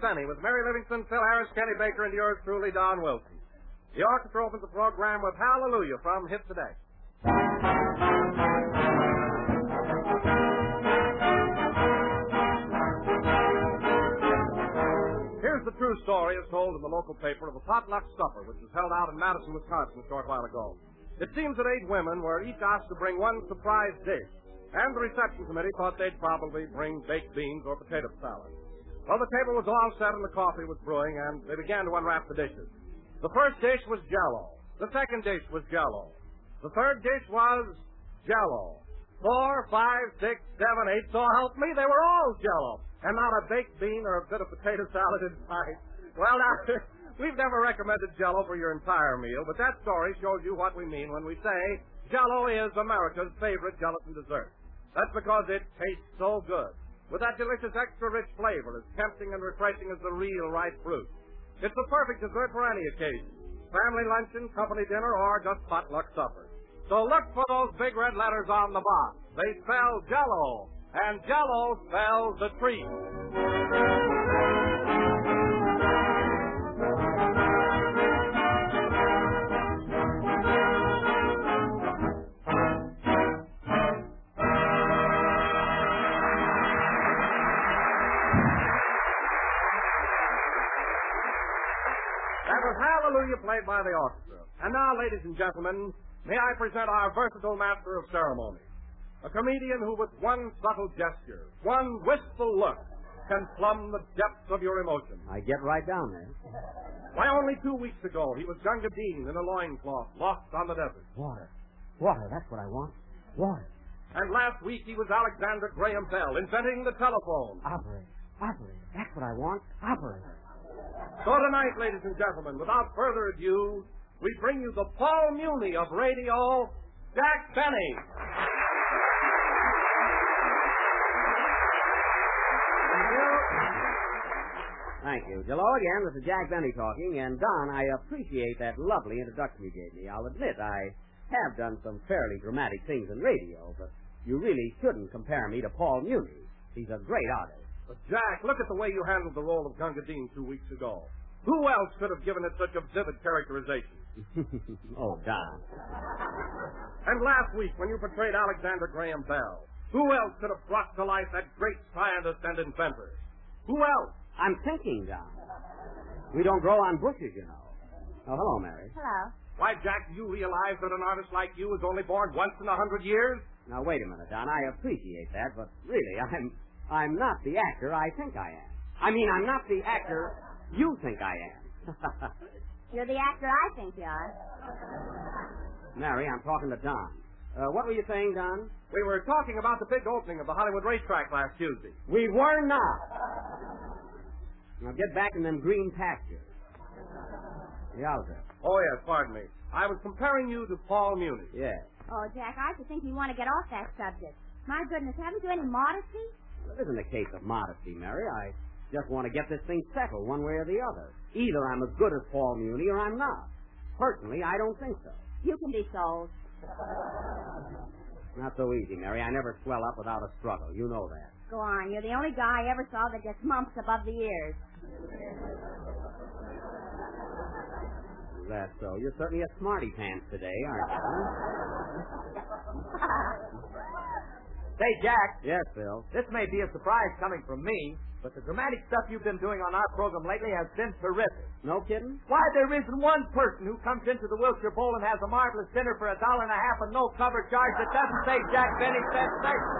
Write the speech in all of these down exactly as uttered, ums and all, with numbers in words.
Benny with Mary Livingston, Phil Harris, Kenny Baker, and yours truly, Don Wilson. The orchestra opens the program with Hallelujah from Hit Today. Here's the true story as told in the local paper of a potluck supper which was held out in Madison, Wisconsin a short while ago. It seems that eight women were each asked to bring one surprise dish, and the reception committee thought they'd probably bring baked beans or potato salad. Well, the table was all set and the coffee was brewing, and they began to unwrap the dishes. The first dish was Jell-O. The second dish was Jell-O. The third dish was Jell-O. Four, five, six, seven, eight, so help me, they were all Jell-O. And not a baked bean or a bit of potato salad in sight. Well, now, we've never recommended Jell-O for your entire meal, but that story shows you what we mean when we say Jell-O is America's favorite gelatin dessert. That's because it tastes so good, with that delicious extra-rich flavor as tempting and refreshing as the real ripe fruit. It's the perfect dessert for any occasion, family luncheon, company dinner, or just potluck supper. So look for those big red letters on the box. They spell Jell-O, and Jell-O spells a treat. Hallelujah played by the orchestra. And now, ladies and gentlemen, may I present our versatile master of ceremonies, a comedian who with one subtle gesture, one wistful look, can plumb the depths of your emotions. I get right down there. Why, only two weeks ago, he was Gunga Din in a loincloth, lost on the desert. Water. Water, that's what I want. Water. And last week, he was Alexander Graham Bell, inventing the telephone. Operator. Operator. That's what I want. Operator. So tonight, ladies and gentlemen, without further ado, we bring you the Paul Muni of radio, Jack Benny. Thank you. Thank you. Hello again, this is Jack Benny talking, and Don, I appreciate that lovely introduction you gave me. I'll admit I have done some fairly dramatic things in radio, but you really shouldn't compare me to Paul Muni. He's a great artist. But Jack, look at the way you handled the role of Gunga Din two weeks ago. Who else could have given it such a vivid characterization? Oh, Don. And last week, when you portrayed Alexander Graham Bell, who else could have brought to life that great scientist and inventor? Who else? I'm thinking, Don. We don't grow on bushes, you know. Oh, hello, Mary. Hello. Why, Jack, do you realize that an artist like you is only born once in a hundred years? Now, wait a minute, Don. I appreciate that, but really, I'm... I'm not the actor I think I am. I mean, I'm not the actor you think I am. You're the actor I think you are. Mary, I'm talking to Don. Uh, what were you saying, Don? We were talking about the big opening of the Hollywood racetrack last Tuesday. We were not. Now get back in them green pastures. Yowza. Oh, yes, pardon me. I was comparing you to Paul Muni. Yes. Oh, Jack, I should think you want to get off that subject. My goodness, haven't you any modesty? Well, it isn't a case of modesty, Mary. I just want to get this thing settled one way or the other. Either I'm as good as Paul Muni or I'm not. Personally, I don't think so. You can be sold. Not so easy, Mary. I never swell up without a struggle. You know that. Go on. You're the only guy I ever saw that gets mumps above the ears. Is that so? You're certainly a smarty pants today, aren't you? Say, Jack. Yes, Phil. This may be a surprise coming from me, but the dramatic stuff you've been doing on our program lately has been terrific. No kidding? Why, there isn't one person who comes into the Wilshire Bowl and has a marvelous dinner for a dollar and a half and no cover charge that doesn't say Jack Benny said special.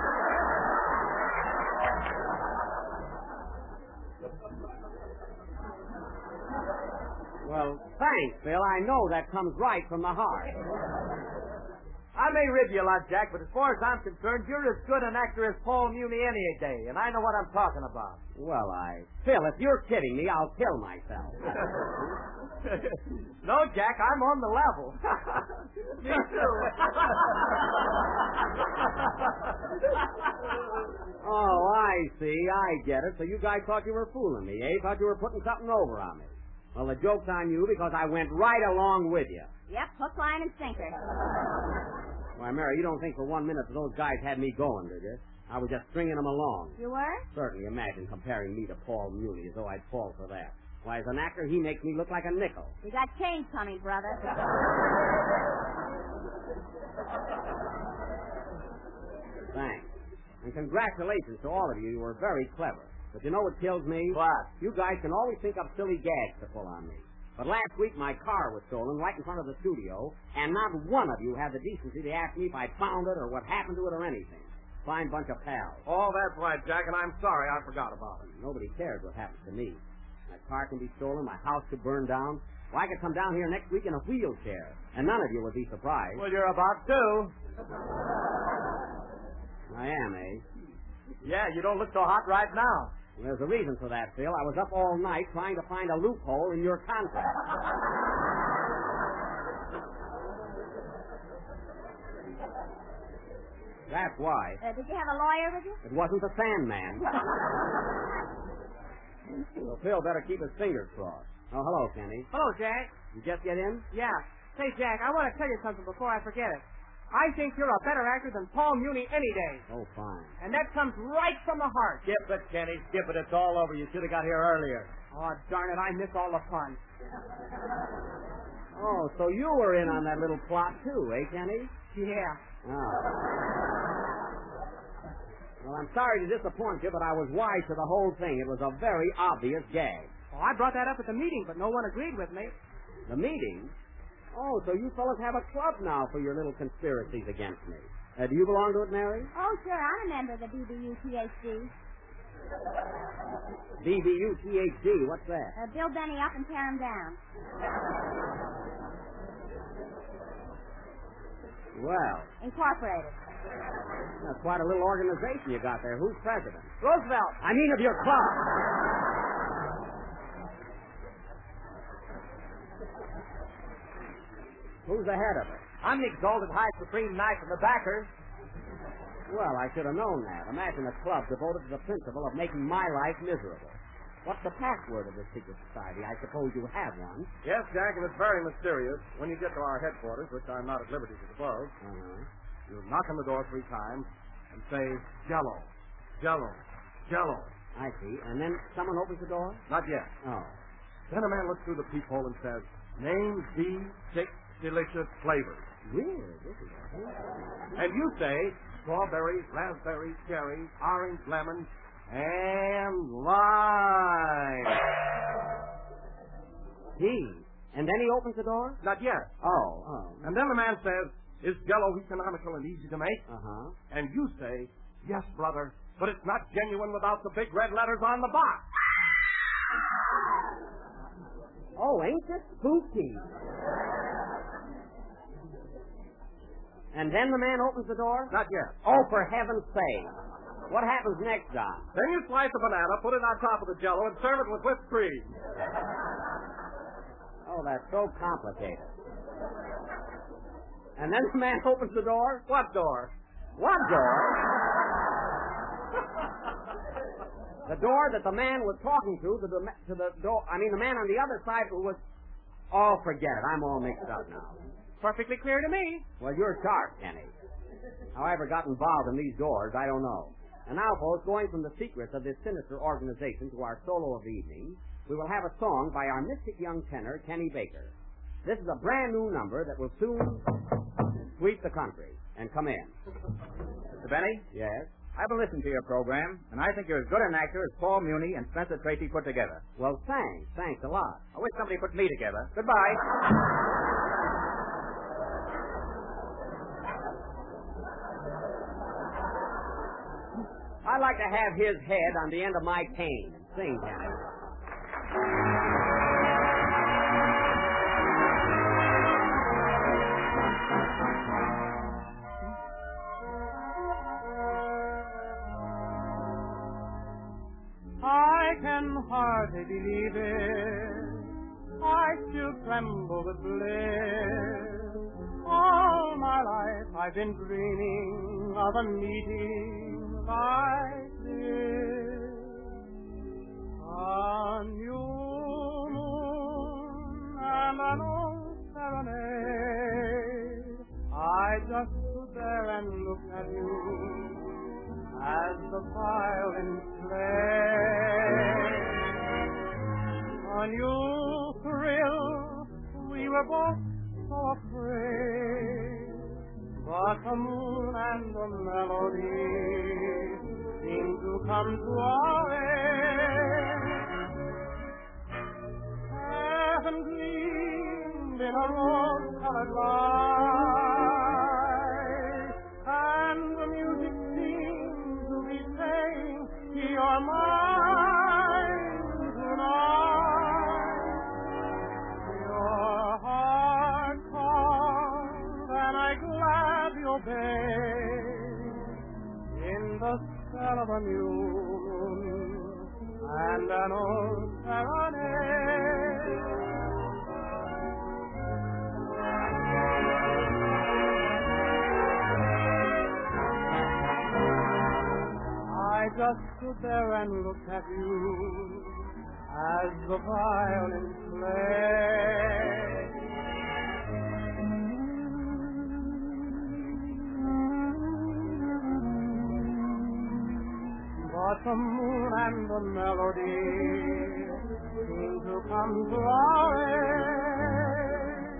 Well, thanks, Phil. I know that comes right from the heart. I may rib you a lot, Jack, but as far as I'm concerned, you're as good an actor as Paul Muni any day, and I know what I'm talking about. Well, I... Phil, if you're kidding me, I'll kill myself. No, Jack, I'm on the level. Me too. Oh, I see. I get it. So you guys thought you were fooling me, eh? Thought you were putting something over on me. Well, the joke's on you because I went right along with you. Yep, hook, line, and sinker. Why, Mary, you don't think for one minute that those guys had me going, did you? I was just stringing him along. You were? Certainly, imagine comparing me to Paul Muni as though I'd fall for that. Why, as an actor, he makes me look like a nickel. You got change coming, brother. Thanks. And congratulations to all of you. You were very clever. But you know what kills me? What? You guys can always think up silly gags to pull on me. But last week, my car was stolen right in front of the studio, and not one of you had the decency to ask me if I found it or what happened to it or anything. Fine bunch of pals. Oh, that's right, Jack, and I'm sorry I forgot about it. Nobody cares what happens to me. My car can be stolen, my house could burn down. Well, I could come down here next week in a wheelchair, and none of you would be surprised. Well, you're about to. I am, eh? Yeah, you don't look so hot right now. Well, there's a reason for that, Phil. I was up all night trying to find a loophole in your contract. That's why. Uh, did you have a lawyer with you? It wasn't the Sandman. So Phil better keep his fingers crossed. Oh, hello, Kenny. Hello, Jack. You just get in? Yeah. Say, Jack, I want to tell you something before I forget it. I think you're a better actor than Paul Muni any day. Oh, fine. And that comes right from the heart. Skip it, Kenny. Skip it. It's all over. You should have got here earlier. Oh, darn it. I miss all the fun. Oh, so you were in on that little plot, too, eh, Kenny? Yeah. Oh. Well, I'm sorry to disappoint you, but I was wise to the whole thing. It was a very obvious gag. Well, I brought that up at the meeting, but no one agreed with me. The meeting? Oh, so you fellas have a club now for your little conspiracies against me. Uh, do you belong to it, Mary? Oh, sure. I'm a member of the B B U T H D. B B U T H D, what's that? Uh, build Benny up and tear him down. Well, Incorporated. that's quite a little organization you got there. Who's president? Roosevelt. I mean of your club. Who's the head of it? I'm the exalted high supreme knight of the backers. Well, I should have known that. Imagine a club devoted to the principle of making my life miserable. What's the password of this secret society? I suppose you have one. Yes, Jack, and it's very mysterious. When you get to our headquarters, which I'm not at liberty to divulge, Uh-huh. you knock on the door three times and say, Jello, Jello, Jello. I see. And then someone opens the door? Not yet. Oh. Then a man looks through the peephole and says, name these six delicious flavors. Weird. This is a And you say, strawberry, raspberry, cherry, orange, lemon, and lime. Gee. And then he opens the door? Not yet. Oh, oh. And then the man says, is Jello economical and easy to make? Uh-huh. And you say, yes, brother, but it's not genuine without the big red letters on the box. Oh, ain't this spooky? And then the man opens the door? Not yet. Oh, for heaven's sake. What happens next, Don? Then you slice a banana, put it on top of the Jello, and serve it with whipped cream. Oh, that's so complicated. And then the man opens the door? What door? What door? The door that the man was talking to, to the, to the door, I mean the man on the other side who was, oh, forget it, I'm all mixed up now. Perfectly clear to me. Well, you're sharp, Kenny. How I ever got involved in these doors, I don't know. And now, folks, going from the secrets of this sinister organization to our solo of the evening, we will have a song by our mystic young tenor, Kenny Baker. This is a brand new number that will soon sweep the country. And come in. Mister Benny, Yes? I've been listening to your program, and I think you're as good an actor as Paul Muni and Spencer Tracy put together. Well, thanks. Thanks a lot. I wish somebody put me together. Goodbye. I'd like to have his head on the end of my cane and sing, Kenny. I can hardly believe it. I still tremble with bliss. All my life I've been dreaming of a meeting like this. A new moon and an old serenade. I just stood there and looked at you and play. A new thrill, we were both so afraid, but the moon and the melody seemed to come to our aid. Heaven gleamed in a rose-colored light, and the music seemed to be saying, "You're mine tonight." Your heart called, and I gladly obeyed, in the spell of a new moon and an old serenade. I just stood there and looked at you as the violin played. But the moon and the melody seem to come to our aid.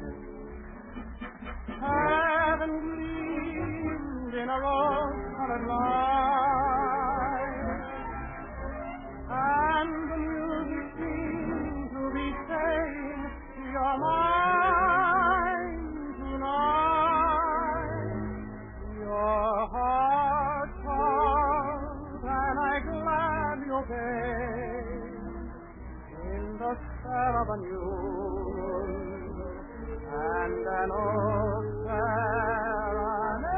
Heaven gleamed in a rose-colored light, and the music seemed to be saying, "You're mine tonight." Your heart called, and I gladly obeyed, in the spell of a new moon and an old serenade.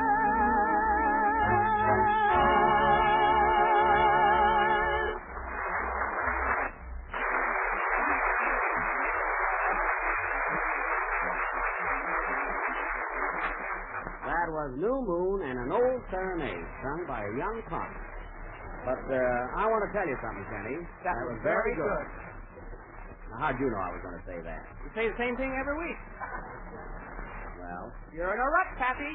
That was New Moon and an Old Serenade, sung by a young comic. But uh, I want to tell you something, Kenny. That, that was was very very good. Now, how'd you know I was going to say that? You say the same thing every week. Well, You're in a rut, Pappy.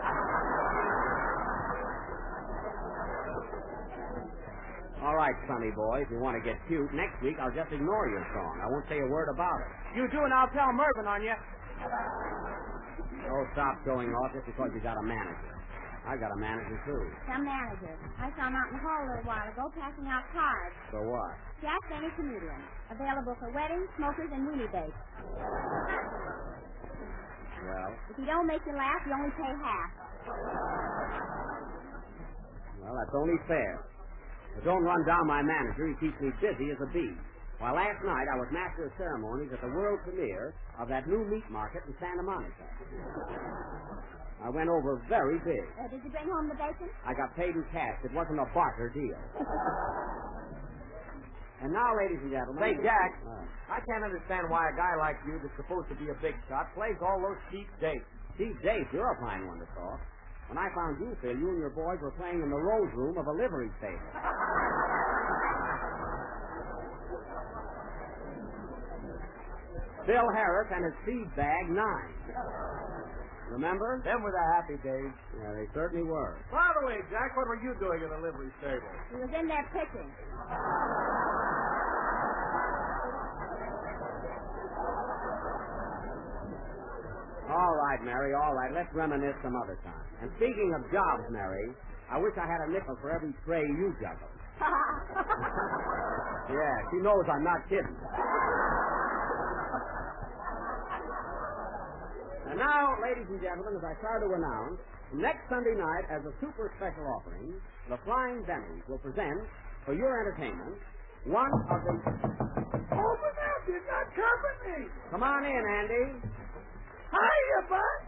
all right, Sonny boy, if you want to get cute, next week I'll just ignore your song. I won't say a word about it. You do, and I'll tell Mervyn on you. Oh, stop showing off just because you got a manager. I got a manager, too. Some manager. I saw him out in the hall a little while ago passing out cards. So what? Jack Benny Comedian. Available for weddings, smokers, and weenie bakes. Well, If he don't make you laugh, you only pay half. well, that's only fair. But don't run down my manager. He keeps me busy as a bee. Why, last night I was master of ceremonies at the world premiere of that new meat market in Santa Monica. I went over very big. Uh, did you bring home the bacon? I got paid in cash. It wasn't a barter deal. And now, ladies and gentlemen... Say, Jack, Uh, I can't understand why a guy like you that's supposed to be a big shot plays all those cheap dates. Steve Dace, you're a fine one to talk. When I found you, Phil, you and your boys were playing in the rose room of a livery stable. Phil Harris and his seed bag, nine. Remember? Them were the happy days. Yeah, they certainly were. By the way, Jack, what were you doing in the livery stable? He was in there pitching. All right, Mary, all right. Let's reminisce some other time. And speaking of jobs, Mary, I wish I had a nickel for every tray you juggle. Yeah, she knows I'm not kidding. And now, ladies and gentlemen, as I try to announce, next Sunday night, as a super special offering, the Flying Bennies will present, for your entertainment, one of the... Open up, you got company. Come on in, Andy. Hiya, bud.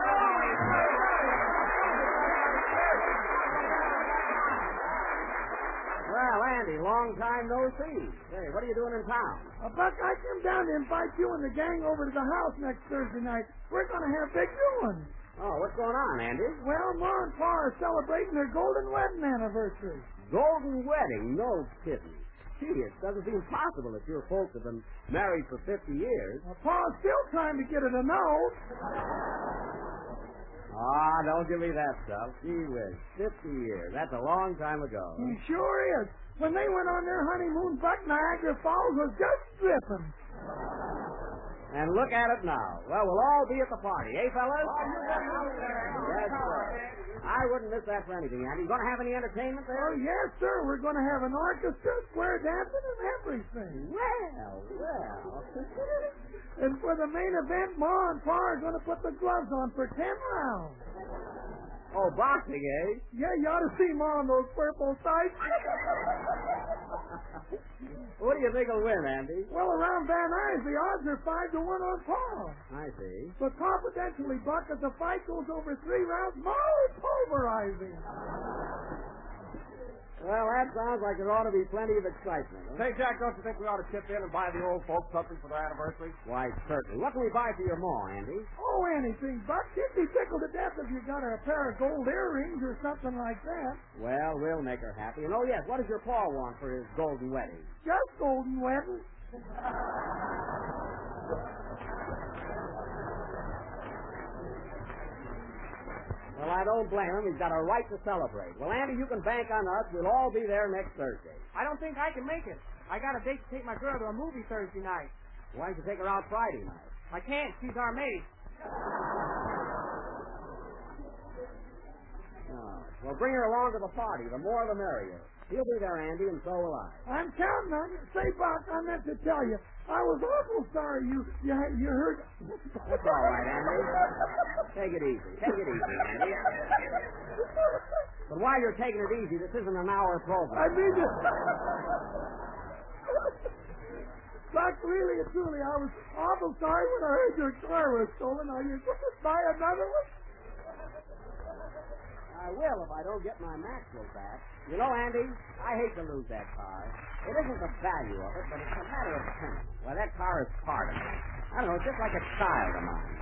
Well, Andy, long time no see. Hey, what are you doing in town? Uh, Buck, I came down to invite you and the gang over to the house next Thursday night. We're going to have big doings. Oh, what's going on, Andy? Well, Ma and Pa are celebrating their golden wedding anniversary. Golden wedding? No kidding. Gee, it doesn't seem possible that your folks have been married for fifty years. Well, Pa's still trying to get it a note. Ah, don't give me that stuff. Gee whiz. Fifty years. That's a long time ago. He sure is. When they went on their honeymoon, Buck, Niagara Falls was just dripping. And look at it now. Well, we'll all be at the party, eh, fellas? Yes, sir. I wouldn't miss that for anything, Andy. You going to have any entertainment there? Oh, yes, sir. We're going to have an orchestra, square dancing, and everything. Well, well. And for the main event, Ma and Pa are going to put the gloves on for ten rounds. Oh, boxing, eh? Yeah, you ought to see Ma on those purple tights. What do you think will win, Andy? Well, around Van Nuys, the odds are five to one on Paul. I see. But confidentially, Buck, if the fight goes over three rounds, Ma will pulverize him. Well, that sounds like there ought to be plenty of excitement. Huh? Say, Jack, don't you think we ought to chip in and buy the old folks something for their anniversary? Why, certainly. What can we buy for your ma, Andy? Oh, anything, Buck. She'd be tickled to death if you got her a pair of gold earrings or something like that. Well, we'll make her happy. And, oh, yes, what does your pa want for his golden wedding? Just golden wedding. Well, I don't blame him. He's got a right to celebrate. Well, Andy, you can bank on us. We'll all be there next Thursday. I don't think I can make it. I got a date to take my girl to a movie Thursday night. Why don't you take her out Friday night? I can't. She's our maid. Oh. Well, bring her along to the party. The more the merrier. He'll be there, Andy, and so will I. I'm counting on you. Say, Buck, I meant to tell you, I was awful sorry you you, you heard. That's all right, Andy. Take it easy. Take it easy, Andy. But while you're taking it easy, this isn't an hour program. I mean, Buck, really and truly, I was awful sorry when I heard your car was stolen. Are you going to buy another one? I will if I don't get my Maxwell back. You know, Andy, I hate to lose that car. It isn't the value of it, but it's a matter of sentiment. Well, that car is part of me. I don't know, just like a child of mine.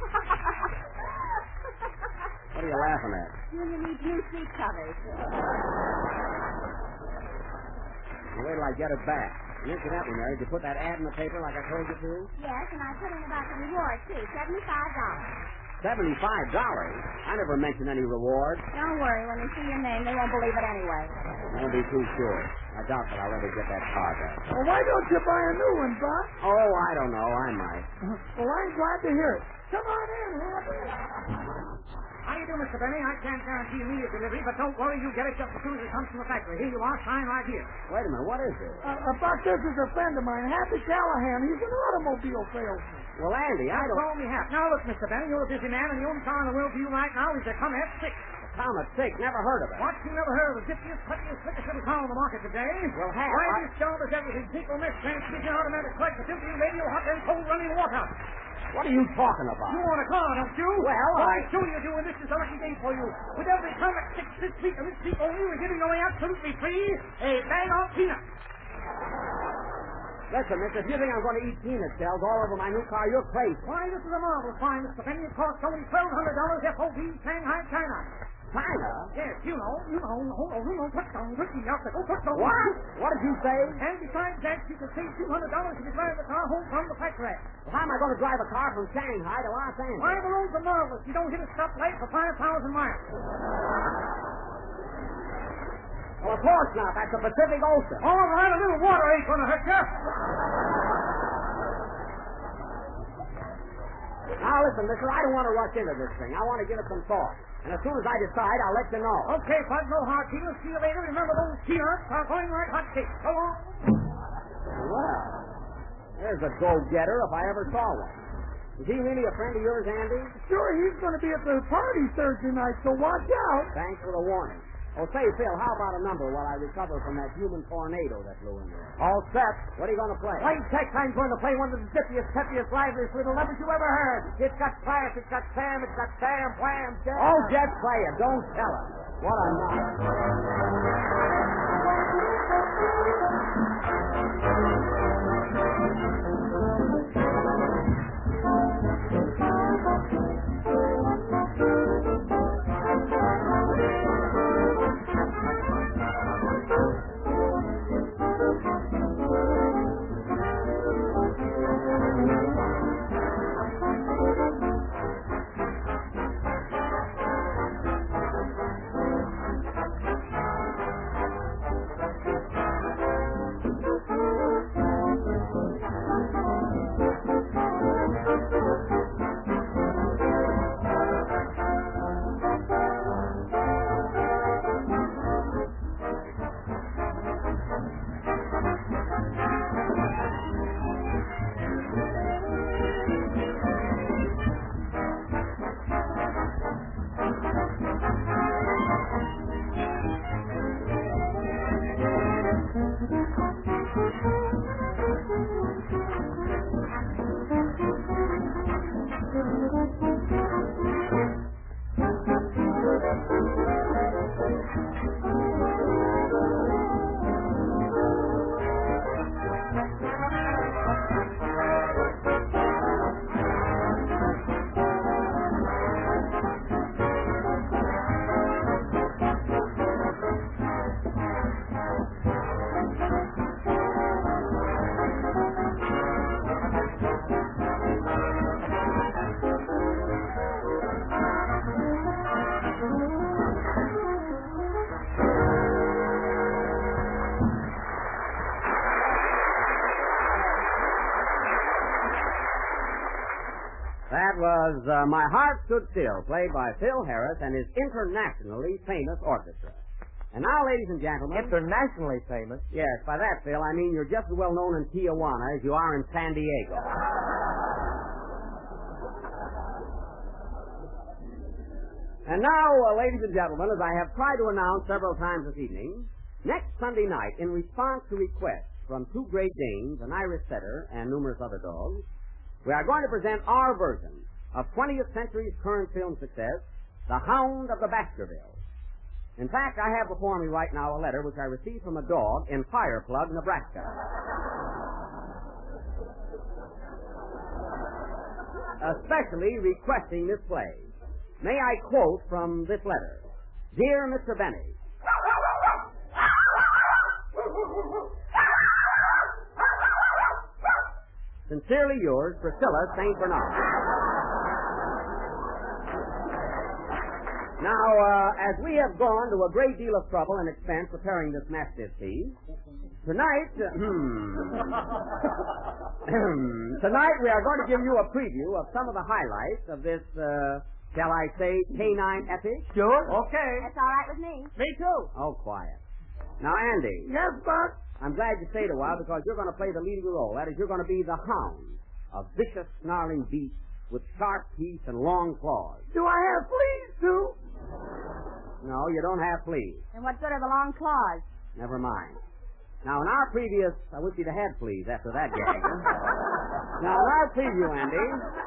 What are you laughing at? Junior needs new seat covers. You wait till I get it back. And incidentally, Mary, did you put that ad in the paper like I told you to? Yes, and I put in about the reward, too. Seventy-five dollars. Seventy-five dollars? I never mentioned any reward. Don't worry. When they see your name, they won't believe it anyway. Don't be too sure. I doubt that I'll ever get that car back. Well, why don't you buy a new one, Buck? Oh, I don't know. I might. Well, I'm glad to hear it. Come on in, Happy. How do you do, Mister Benny? I can't guarantee immediate delivery, but don't worry. You get it just as soon as it comes from the factory. Here you are. Sign right here. Wait a minute. What is this? Uh, uh, Buck, this is a friend of mine, Happy Callahan. He's an automobile salesman. Well, Andy, I don't... Call me Hap. Now, look, Mister Benny, you're a busy man, and the only car in the world for you right now is the Comet six. Comet six? Never heard of it. What? You never heard of the zippiest, quickest, slickest little car on the market today? Well, Hap, Why, I... this job is everything. People, mesh, transmission, automatic clutch, facility, radio, hot and cold running water. What are you talking about? You want a car, don't you? Well, well I... I sure you do, and this is a lucky day for you. With every Comet six this week and this week only, we're giving away absolutely free a bag of peanuts. Listen, mister, if you think I'm going to eat peanut shells all over my new car, you're crazy. Why, this is a marvelous find, Mister Penny. It costs only twelve hundred dollars F O B, Shanghai, China. China? Yes, you know, you know, hold on, you know, put down, put me out, go, put down. What? What did you say? And besides that, you can save two hundred dollars if you drive the car home from the factory. Well, how am I going to drive a car from Shanghai to Los Angeles? Why, the roads are marvelous. You don't hit a stoplight for five thousand miles. Well, of course not. That's the Pacific Ocean. All right, a little water ain't going to hurt you. Now, listen, mister, I don't want to rush into this thing. I want to give it some thought. And as soon as I decide, I'll let you know. Okay, Bud, no hard feelings. See you later. Remember, those peanuts are going like hotcakes. So long. Well, there's a go-getter if I ever saw one. Is he really a friend of yours, Andy? Sure, he's going to be at the party Thursday night, so watch out. Thanks for the warning. Oh, say, Phil, how about a number while I recover from that human tornado that blew in there? All set. What are you going to play? Plain text, I'm going to play one of the zippiest, peppiest, liveliest little numbers you ever heard. It's got class, it's got Sam, it's got Sam, Wham, Jam. Oh, just play it. Don't tell her. What a night. was uh, My Heart Stood Still, played by Phil Harris and his internationally famous orchestra. And now, ladies and gentlemen... Internationally famous? Yes, by that, Phil, I mean you're just as well known in Tijuana as you are in San Diego. And now, uh, ladies and gentlemen, as I have tried to announce several times this evening, next Sunday night, in response to requests from two Great Danes, an Irish setter, and numerous other dogs, we are going to present our version of twentieth century's current film success, The Hound of the Baskervilles. In fact, I have before me right now a letter which I received from a dog in Fireplug, Nebraska. Especially requesting this play. May I quote from this letter? Dear Mister Benny, sincerely yours, Priscilla Saint Bernard. Now, uh, as we have gone to a great deal of trouble and expense preparing this mastiff piece, tonight, uh, tonight we are going to give you a preview of some of the highlights of this, uh, shall I say, canine epic? Sure. Okay. That's all right with me. Me too. Oh, quiet. Now, Andy. Yes, Buck? I'm glad you stayed a while because you're going to play the leading role. That is, you're going to be the hound, a vicious, snarling beast with sharp teeth and long claws. Do I have fleas, too? No, you don't have fleas. And what good are the long claws? Never mind. Now, in our previous... I wish you'd have had fleas after that gag. Now, in our preview, Andy...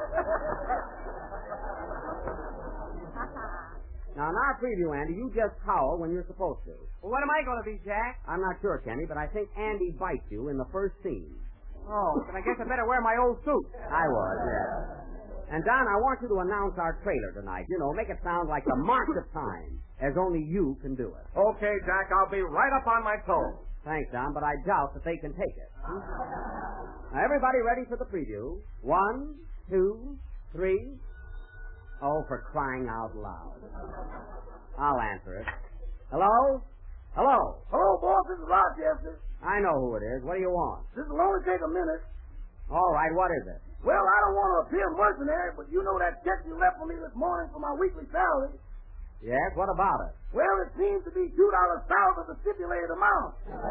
Now, in our preview, Andy, you just howl when you're supposed to. Well, what am I going to be, Jack? I'm not sure, Kenny, but I think Andy bites you in the first scene. Oh, then I guess I better wear my old suit. I was, yes. And, Don, I want you to announce our trailer tonight. You know, make it sound like the march of time, as only you can do it. Okay, Jack, I'll be right up on my toes. Thanks, Don, but I doubt that they can take it. Now, everybody ready for the preview? One, two, three... Oh, for crying out loud. I'll answer it. Hello? Hello? Hello, boss. This is Rochester. I know who it is. What do you want? This will only take a minute. All right, what is it? Well, I don't want to appear mercenary, but you know that check you left for me this morning for my weekly salary? Yes, what about it? Well, it seems to be two dollars south of the stipulated amount.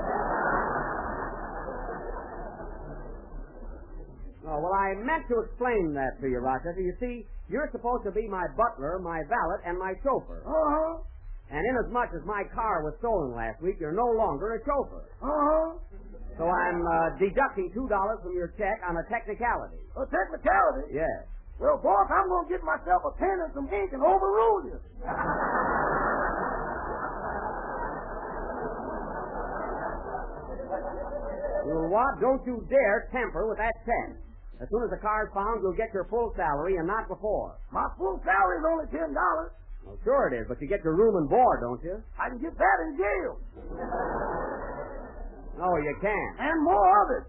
Oh, well, I meant to explain that to you, Rochester. You see, you're supposed to be my butler, my valet, and my chauffeur. Uh-huh. And inasmuch as my car was stolen last week, you're no longer a chauffeur. Uh-huh. So I'm uh, deducting two dollars from your check on a technicality. A technicality? Yes. Well, boss, I'm going to get myself a pen and some ink and overrule you. You what? Don't you dare tamper with that check. As soon as the car's found, you'll get your full salary and not before. My full salary is only ten dollars. Well, sure it is, but you get your room and board, don't you? I can get that in jail. No, you can't. And more of it.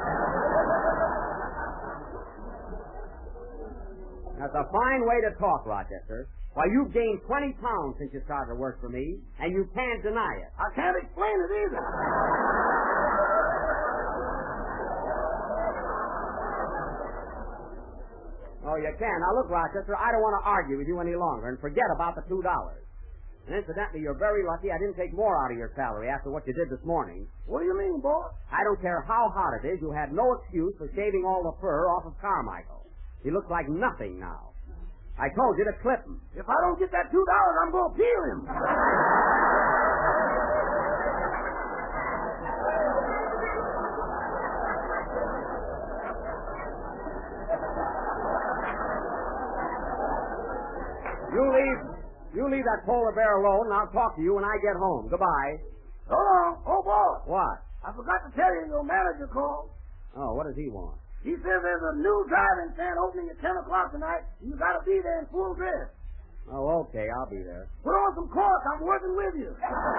That's a fine way to talk, Rochester. Why, you've gained twenty pounds since you started to work for me, and you can't deny it. I can't explain it either. Oh, you can. Now, look, Rochester, I don't want to argue with you any longer, and forget about the two dollars. And incidentally, you're very lucky I didn't take more out of your salary after what you did this morning. What do you mean, boss? I don't care how hot it is, you had no excuse for shaving all the fur off of Carmichael. He looks like nothing now. I told you to clip him. If I don't get that two dollars, I'm going to peel him. You leave, you leave that polar bear alone, and I'll talk to you when I get home. Goodbye. So long. Oh, boss. What? I forgot to tell you your manager called. Oh, what does he want? He says there's a new driving stand opening at ten o'clock tonight, and you got to be there in full dress. Oh, okay, I'll be there. Put on some cloth. I'm working with you.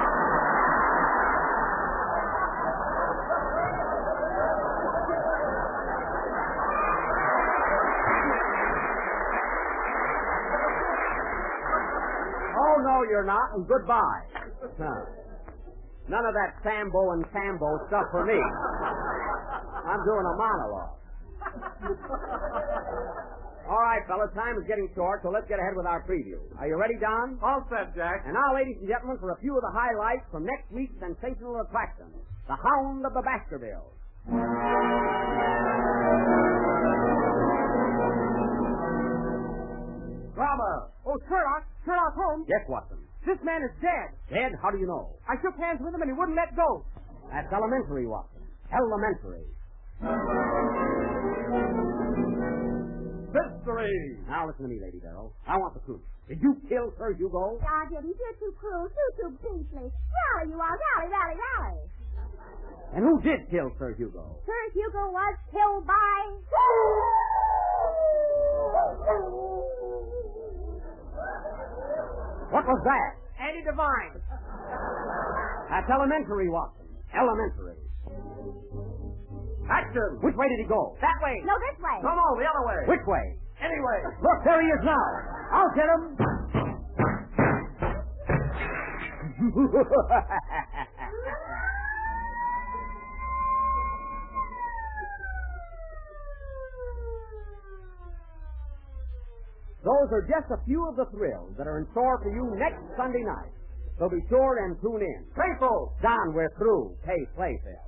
Oh, no, you're not, and goodbye. Huh. None of that Sambo and Sambo stuff for me. I'm doing a monologue. All right, fellas, time is getting short, so let's get ahead with our preview. Are you ready, Don? All set, Jack. And now, ladies and gentlemen, for a few of the highlights from next week's sensational attraction, The Hound of the Baskervilles. Drama. Oh, Sherlock. Sherlock Holmes. Yes, Watson. This man is dead. Dead? How do you know? I shook hands with him and he wouldn't let go. That's elementary, Watson. Elementary. Mystery. Now listen to me, Lady Darrell. I want the truth. Did you kill Sir Hugo? Ah, Diddy, you're too cruel, too, too beastly. Rally, you are. Rally, rally, rally. And who did kill Sir Hugo? Sir Hugo was killed by... What was that? Eddie Devine. That's elementary, Watson. Elementary. Action. Which way did he go? That way. No, this way. No, no, the other way. Which way? Anyway. Look, there he is now. I'll get him. Those are just a few of the thrills that are in store for you next Sunday night. So be sure and tune in. Faithful. Don, we're through. Pay play, Phil.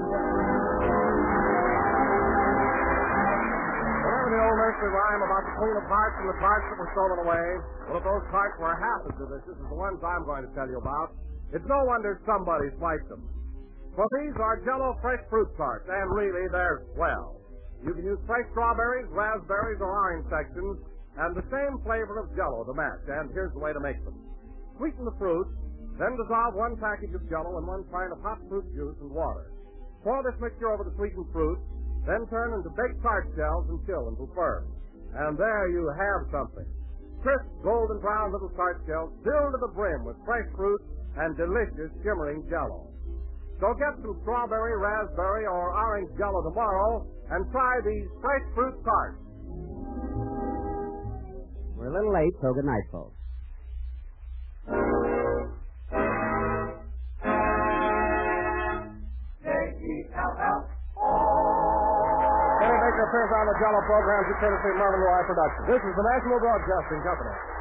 Remember the old nursery rhyme about the queen of hearts and the tarts that were stolen away? Well, if those tarts were half as delicious as the ones I'm going to tell you about, it's no wonder somebody swiped them. For these are Jell-O fresh fruit tarts, and really, they're swell. You can use fresh strawberries, raspberries, or orange sections, and the same flavor of Jell-O to match. And here's the way to make them. Sweeten the fruit, then dissolve one package of Jell-O in one pint of hot fruit juice and water. Pour this mixture over the sweetened fruit, then turn into baked tart shells and chill until firm. And there you have something. Crisp, golden brown little tart shells filled to the brim with fresh fruit and delicious shimmering Jell-O. So get some strawberry, raspberry, or orange Jell-O tomorrow and try these fresh fruit tarts. We're a little late, so good night, folks. Kenny Baker appears on the Jell-O program to courtesy of Marvin Roy Productions. This is the National Broadcasting Company.